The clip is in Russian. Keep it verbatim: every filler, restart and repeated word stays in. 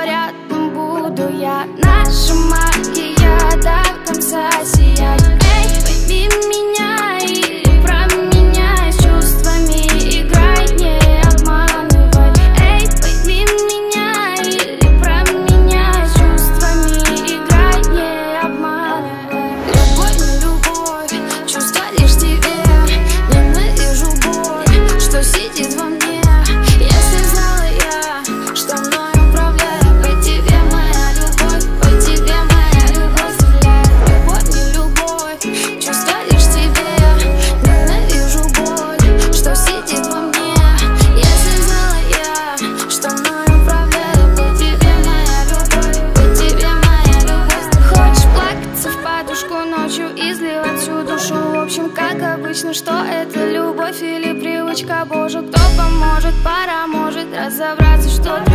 рядом буду я. Наша магия до конца сияет. Эй, пойми меня или променяй с чувствами, играй, не обманывай. Эй, пойми меня или променяй с чувствами, играй, не обманывай. Любовь на любовь, чувства лишь тебе. Ненавижу боль, что сидит во мне. Если знала я, что мной управляет, по тебе моя любовь, по тебе моя любовь стреляет. Любовь не любовь, чувства лишь тебе. Ненавижу боль, что сидит во мне. Если знала я, что мной управляет, по тебе моя любовь, по тебе моя любовь. Хочешь плакаться в подушку ночью, изливать всю душу. В общем, как обычно, что это любовь или привычка? Боже, кто поможет, пора может разобраться, что